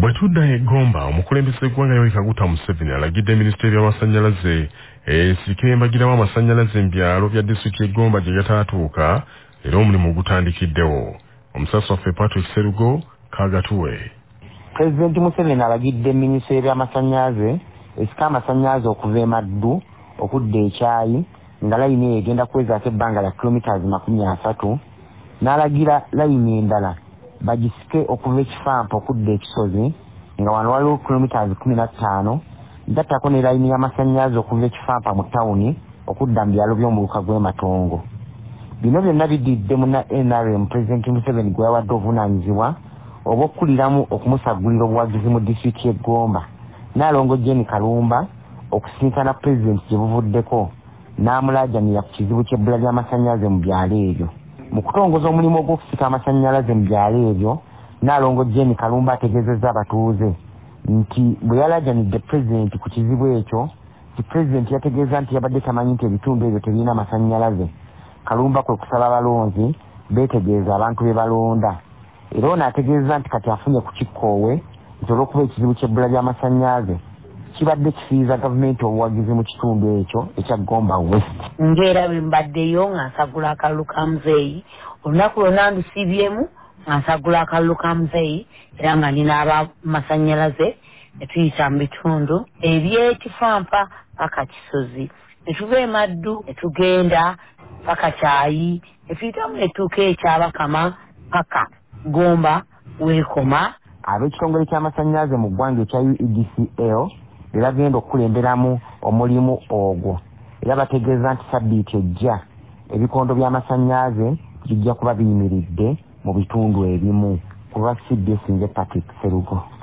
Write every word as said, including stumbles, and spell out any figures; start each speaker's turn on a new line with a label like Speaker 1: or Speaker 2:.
Speaker 1: Bwetudda eGomba omukulembeze gw'eggwanga Yoweri Kaguta Museveni alagidde minisitule y'amasannyalaze esike embagirawo amasannyalaze mu byalo bya disitulikiti y'eGomba gye gataatuuka era omulimu gutandikiddewo. Omusasi waffe Patrick Serugo Kagatuwe.
Speaker 2: Pulezidenti Museveni alagidde minisitule y'amasannyalaze esika amasannyalaze okuva e Maddu okudda e Kyayi nga layini eyo egenda kuwezaako ebbanga lya kilometers makumi asatu n'alagira layini endala bagisike okuva ekifampa okudda ekisozi nga wano waliwo kilometers kumi na ttaano gattako ne layini y'amasannyalaze okuva ekifampa mu tawuni okudda mu byalo by'omuluka gw'e Matongo. Bino byonna bididde mu N R M Pulezidenti Museveni gwe yawadde obuvunaanyizibwa obw'okkuliramu okumusagulira obuwagizi mu disitulikiti y'eGomba Nnaalongo Jane Kalumba okusisinkana Pulezidenti gye buvuddeko n'amulaajanira ku kizibu ky'ebbula ly'amasannyalaze mu byalo ebyo. Mu kutongoza omulimu ogw'okusika amasannyalaze mu byalo ebyo, Nnaalongo Jane Kalumba ategeezezza abatuuze nti bwe yalaajanidde Pulezidenti ku kizibu ekyo, ti Pulezidenti yategeeza nti yabadde tamanyi nti ebitundu ebyo tebirina masannyalaze. Kalumba kwe kusaba abalonzi beetegeeza abantu be balonda. Era ono ategeeza nti kati afunye ku kikkoowe nti olw'okuba ekizibu ky'ebbula ly'amasannyalaze kibadde kifiiza gavumenti obuwagizi mu kitundu ekyo ekya Gomba West.
Speaker 3: Ngera bwe mbaddeyo nga nsagula akalulu ka muzeeyi, olunaku lwonna ndusiibyemu nga nsagula akalulu ka muzeeyi era nga nina abamasannyalaze ne tuyita mu bitundu eby'ekifampa paka Kisozi. Ne tuva e Maddu ne tugenda paka Kyayi, ne tuyitamu ne tuuka ekyabakama paka Gomba weekoma.
Speaker 2: Ab'ekitongole ky'amasannyalaze mu ggwanga ekya U E D C L bagenda okukulemberamu omulimu ogwo era bategeeza nti sabbiiti ejja ebikondo by'amasannyalaze bijja kuba biyimiridde mu bitundu ebimu. Kuba C B S nze Patrick Serugo.